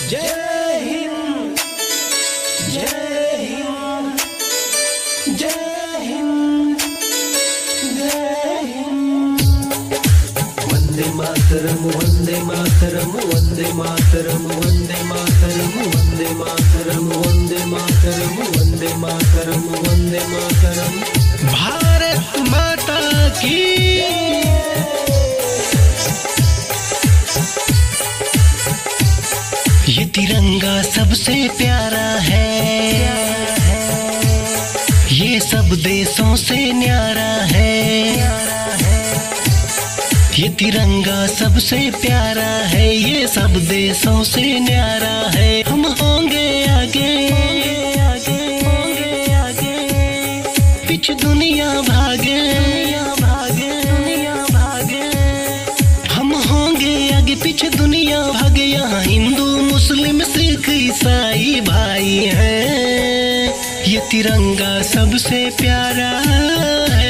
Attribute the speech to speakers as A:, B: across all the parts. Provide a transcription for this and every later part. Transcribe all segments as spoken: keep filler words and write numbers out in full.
A: जय हिंद, जय हिंद, जय हिंद, जय हिंद। वंदे मातरम, वंदे मातरम, वंदे मातरम, वंदे मातरम, वंदे मातरम, वंदे मातरम, वंदे मातरम, वंदे मातरम। भारत माता की ये तिरंगा सबसे प्यारा है, ये सब देशों से न्यारा है। ये तिरंगा सबसे प्यारा है, ये सब देशों से न्यारा है। हम होंगे आगे, होंगे आगे, पीछे दुनिया भागे, भागे, दुनिया भागे। हम होंगे आगे, पीछे दुनिया भागे। यहाँ हिंदू मुस्लिम सिख ईसाई भाई हैं, ये तिरंगा सबसे प्यारा है।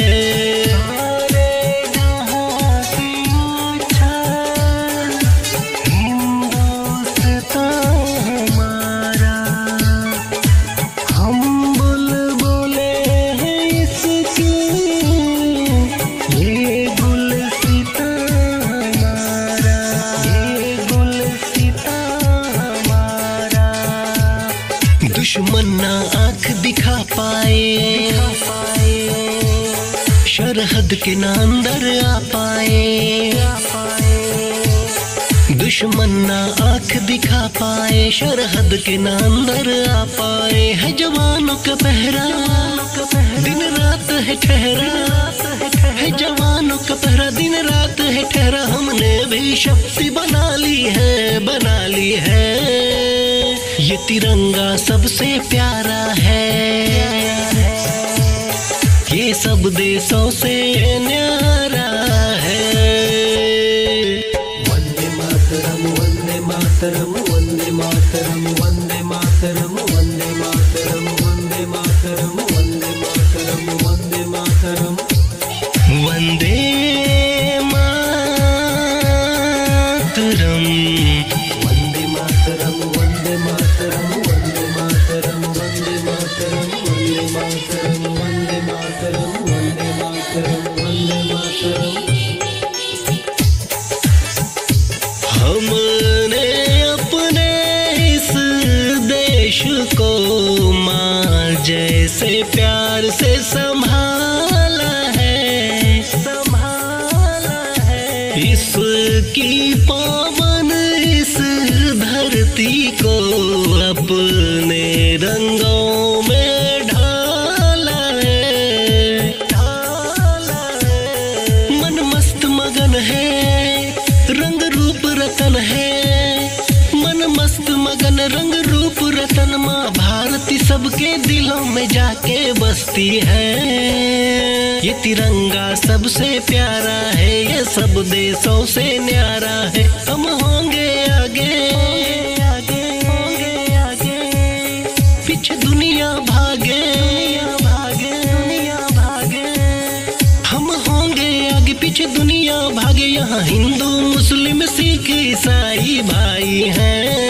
A: दुश्मन ना आँख दिखा पाए, सरहद के ना अंदर आ पाए। दुश्मन ना आँख दिखा पाए, सरहद के ना अंदर आ पाए। है जवानों का पहरा, दिन रात है ठहरा, है जवानों का पहरा, दिन रात है ठहरा। हमने भी शक्ति बना ली है, बना ली है। ये तिरंगा सबसे प्यारा है, ये सब देशों से न्यारा है। वंदे मातरम, वंदे मातरम, वंदे मातरम, वंदे मातरम, वंदे मातरम, वंदे मातरम, वंदे मातरम, वंदे मातरम, वंदे हमने अपने इस देश को माँ जैसे प्यार से संभाला है, संभाला है। इसकी पावन इस धरती को अपने रंगों में ढाला है, ढाला है। मन मस्त मगन है, रंग रूप रतन है। मन मस्त मगन, रंग रूप रतन। माँ भारती सबके दिलों में जाके बसती है। ये तिरंगा सबसे प्यारा है, ये सब देशों से न्यारा है। हम होंगे आगे, आगे, होंगे आगे, पीछे दुनिया भागे, भागे, दुनिया भागे। हम होंगे आगे, पीछे दुनिया भागे। यहाँ हिंदू मुस्लिम सिख ईसाई भाई हैं,